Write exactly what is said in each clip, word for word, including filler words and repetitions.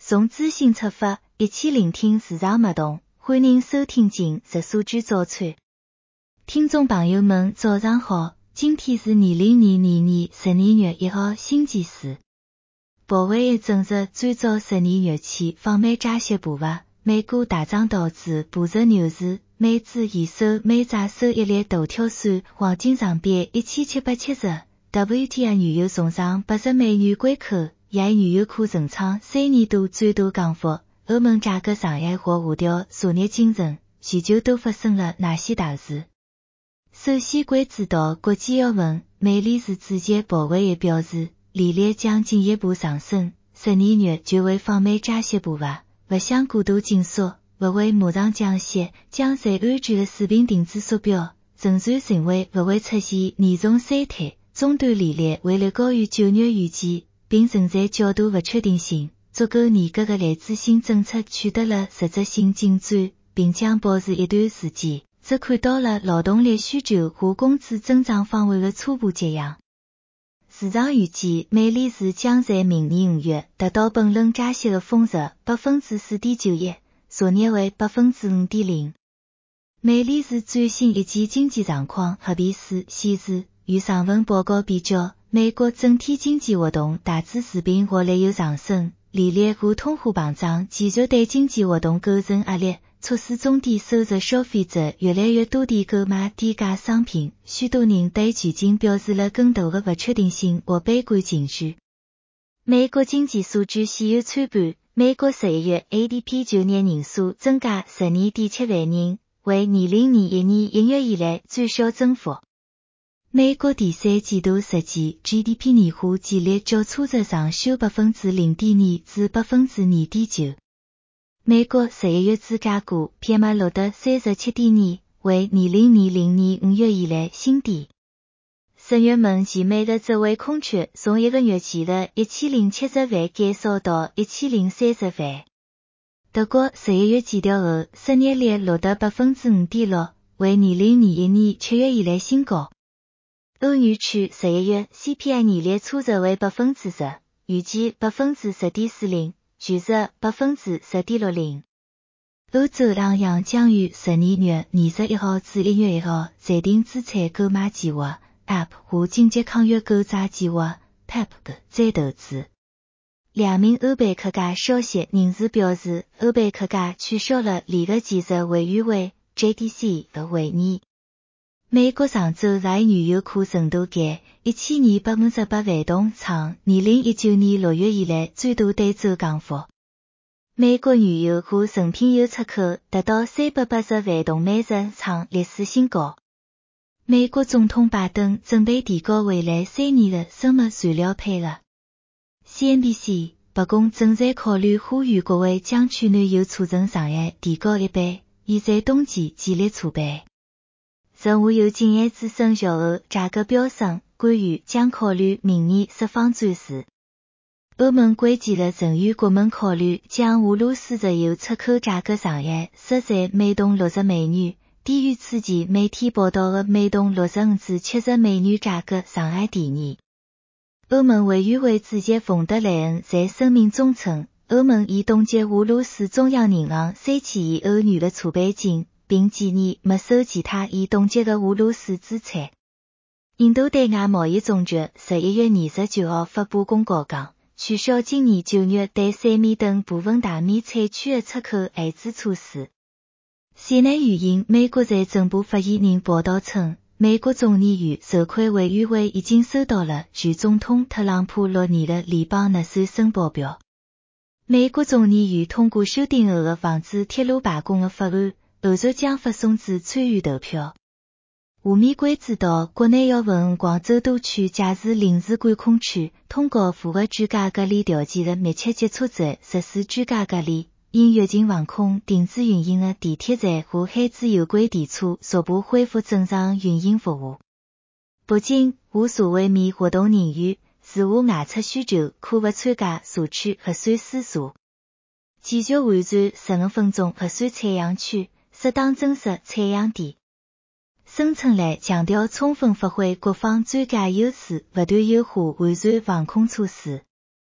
从资讯出发，一起聆听市场脉动，欢迎收听今日数据早餐。听众朋友们早上好，今天是二零二二年十二月一号星期四。鲍威尔证实最早十二月起放慢加息步伐，美股大涨导致步入牛市，美指现收每只收益率大跳水，黄金上贬一千七百七十 ，W T I 原油重上八十美元关口。也原油库存创三年度最大降幅，欧盟价格上海或下调查热精神，全球都发生了哪些大事？首先关注到国际要闻，美联储主席鲍威尔表示，利率将进一步上升，十二月就会放慢加息步伐，不想过度紧缩，不会马上降息，将最安全的水平定至缩表，仍然认为不会出现严重衰退，终端利率会略高于九月预计。并存在较大不确定性，足够严格的类似性政策取得了实质性进展，并将保持一段时间，则看到了劳动力需求和工资增长放缓的初步迹象。市场预计美联储将在明年五月达到本轮加息的峰值 百分之四点九一，昨日为 百分之五点零。美联储最新一季经济状况合编书显示，与上份报告比较，美国整体经济活动大致持平或略有上升，利率和通货膨胀继续对经济活动构成压力，促使中低收入消费者越来越多地购买低价商品，许多人对前景表示了更大的不确定性或悲观情绪。美国经济数据现有参半，美国十一月 A D P 就业人数增加 十二点七万人，为二零二一年一月以来最小增幅。美国第三季度实际 G D P 年化季率较初值上修 百分之零点二 至 百分之二点九。美国十一月芝加哥 P M I 录得 三十七点二，为二零二零年五月以来新低。十月份集美的职位空缺从一个月前的一千零七十万减少到一千零三十万。德国十一月减调后失业率录得 百分之五点六，为二零二一年七月以来新高。欧元区十一月 C P I 年率初值为 百分之十，预计 百分之十点四零， 全值 百分之十点六零。欧洲央行将于十二月二十一号至一月一号暂停资产购买计划 A P 和紧急抗约购债计划 P E P 的再投资。两名欧贝克界消息人士表示，欧贝克界取消了联合技术委员会 J T C 的会议。美国上周在原油库存度减一千二百五十八万吨，创二零一九年六月以来最大单周降幅。美国原油和成品油出口达到三百八十万吨每日，创历史新高。美国总统拜登准备提高未来三年的生物燃料配额。C N B C 白宫正在考虑呼吁各位将取暖油储存上限提高一倍，以在冬季建立储备。日下有经验资深小后价格飙升，官员将考虑明年释放战事。欧盟关键了成员国们考虑将俄罗斯石油出口价格上限设在每吨六十美元，低于此前媒体报道的每吨六十五至七十美元价格上海第二。欧盟委员会主席冯德莱恩在声明中称，欧盟已冻结俄罗斯中央银行三千亿欧元的储备金，并建议没收其他已冻结的俄罗斯资产。印度对外贸易总局十一月二十九号发布公告讲，取消今年九月对三面等部分大面产区的出口限制措施。显然原因，美国财政部发言人报道称，美国众议院筹款委员会已经收到了前总统特朗普六年的联邦纳税申报表。美国众议院通过修订后的防止铁路罢工的法案，后续将发送至参院投票。下面关注到国内要闻，广州多区解除临时管控区，通过符合居家隔离条件的密切接触者实施居家隔离。因疫情防控停止运营的地铁站和海之有轨电车逐步恢复正常运营服务。北京无社会面活动人员如无外出需求，可勿参加社区核酸检查。继续完善十五分钟核酸采样区，适当增设采样点。孙春兰强调充分发挥国防专家优势，不断优化完善防控措施。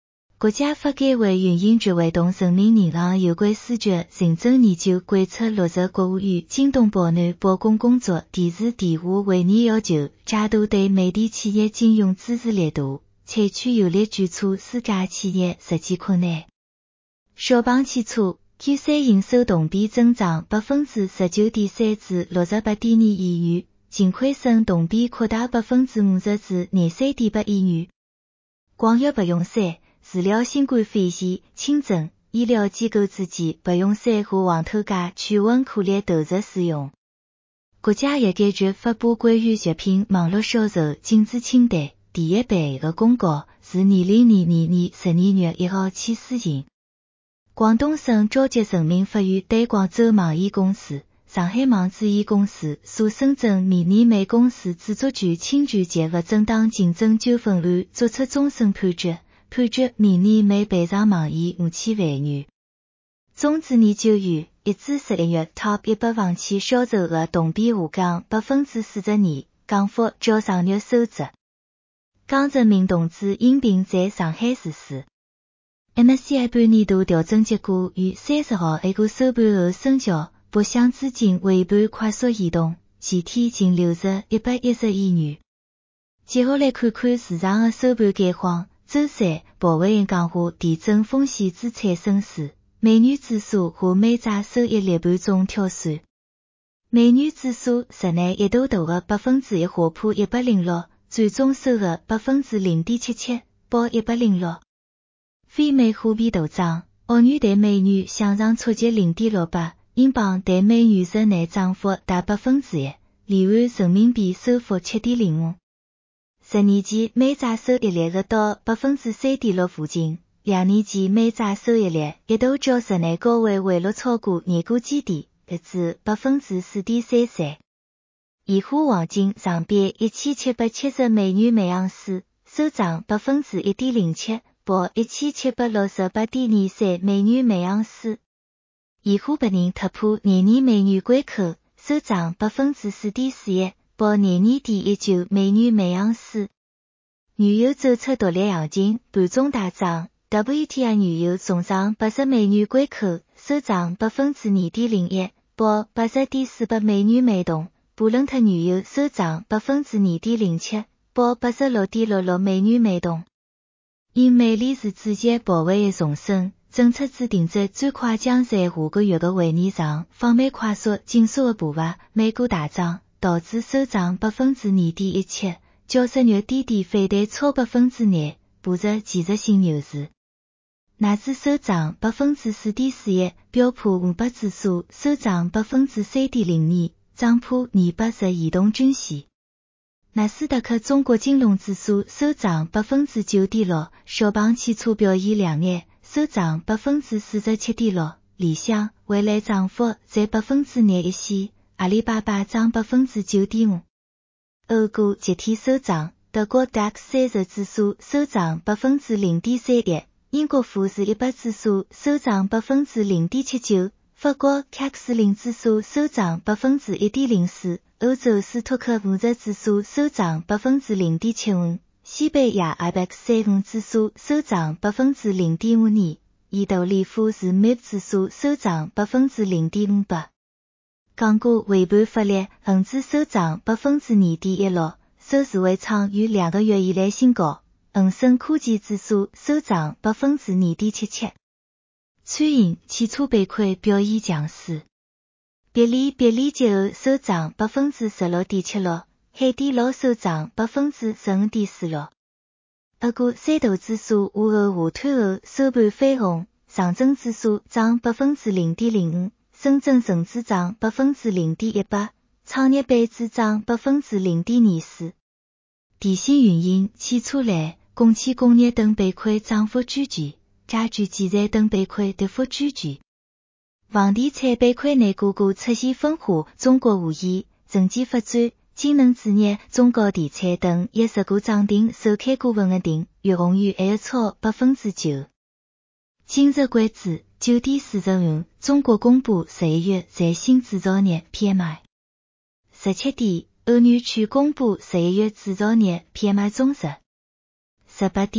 国家发改委原因职会同人民银行有关视觉认证研究监测落实国务院京东保南保供工作电视电话会议要求，加大对媒体企业金融支持力度，采取有力举措疏解企业实际困难。小鹏汽车 Q 三 营收同比增长 百分之十九点三 至 六十八点二亿元，净亏损同比扩大 百分之五十至 廿三点八亿元。广药白用山治疗新冠肺炎轻症，医疗机构之间白用山和黄头苷驱蚊颗粒投入使用。国家药监局发布关于药品网络销售禁止清单第一版的公告，自二零二二年十二月一号起施行。广东省召集人民法院对广州网易公司、上海网之易公司所申请迷你美公司著作权侵权及不正当竞争纠纷案作出终审判决，判决迷你美赔偿网易五千万元。中资研究院一至十一月 Top 一百房企销售额同比下降 百分之四十二，降幅较上月收窄。江泽民同志因病在上海逝世。M S C I 半年度调整结果于三十号 A 股收盘后生效，北向资金尾盘快速移动，前天净流入一百一十亿元。接下来看看市场的收盘概况。周三，鲍威尔讲话提振风险资产升势，美元指数和美债收益率盘中跳水。美元指数日内一度大额百分之一下破一百零六，最终收入百分之零点七七，报一百零六。非美货币大涨，澳元对美元向上触及零点六八，英镑对美元日内涨幅达百分之一，离岸人民币收复七点零五。十年期美债收益率达到百分之三点六附近，两年期美债收益率一度较日内高位回落超过廿个基点，达至百分之四点三三。现货黄金上贬一千七百七十美元每盎司，收涨百分之一点零七，报一千七百六十八点二三美元每盎司。现货白银突破廿年美元关口，收涨百分之四点四一。报廿二点一九美元每盎司。原油走出独立行情，盘中大涨 ，W T I 原油重上八十美元关口，收涨百分之二点零一，报八十点四八美元每桶。布伦特原油收涨百分之二点零七，报八十六点六六美元每桶。因美联储主席鲍威尔重申，政策制定者最快将在下个月的会议上放慢快速紧缩的步伐，美股大涨。导致收涨百分之二点一七，较十月低点反弹超百分之廿，步入技术性牛市。纳指收涨百分之四点四一，标普五百指数收涨百分之三点零二，涨破二百日移动均线。纳斯达克中国金融指数收涨百分之九点六，小鹏汽车表现亮眼，收涨百分之四十七点六，理想、蔚来涨幅在百分之廿一线。阿里巴巴涨百分之九点五，欧股集体收涨，德国 D A X 三十指数收涨百分之零点三一，英国富时一百指数收涨百分之零点七九，法国 C A C 四零指数收涨百分之一点零四，欧洲斯托克五十指数收涨百分之零点七五，西班牙 I B E X 三十指数收涨百分之零点五二，意大利富时 M I B 指数收涨百分之零点五八。港股尾盘发力，恒指收涨百分之二点一六，收市位创于两个月以来新高。恒生科技指数收涨百分之二点七七。餐饮、汽车板块表现强势，别利别利节后收涨百分之十六点七六，海底捞收涨百分之十五点四六。俄股三大指数午后下探后收盘翻红，上证指数涨百分之零点零五。深圳成指涨百分之零点一八，创业板指涨百分之零点二四。电信运营、汽车类、工企工业等板块涨幅居前，家居建材等板块跌幅居前。房地产板块内个股出现分化，中国无烟、城建发展、金能置业、中国地产等一十股涨停，首开股份额定，粤宏远还要超百分之九。今日关注九点四十分，中国公布十一月在新制造业 P M I。十七点，欧元区公布十一月制造业 P M I 总值。十八点，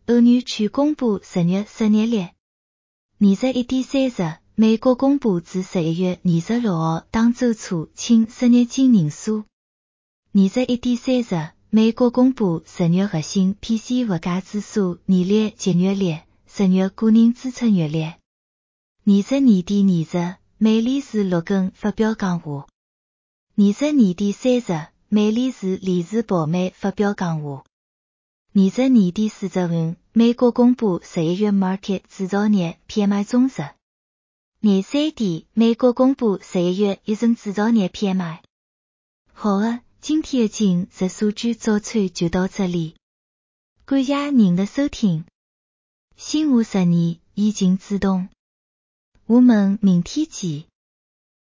欧元区公布十月十日历。二十一点三十，美国公布自十一月二十六号当周初请失业金人数。二十一点三十，美国公布十月核心 P C E 物价指数年率及月率，十月个人支出月率。二十二点二十，美联储陆根发表讲话。二十二点三十，美联储理事鲍梅发表讲话。二十二点四十分，美国公布十一月 market 制造业 P M I 总值。廿三点，美国公布十一月一人制造业 P M I。好的，今天的今日数据早餐就到这里。感谢您的收听。新五十年已经自动。我们明天见。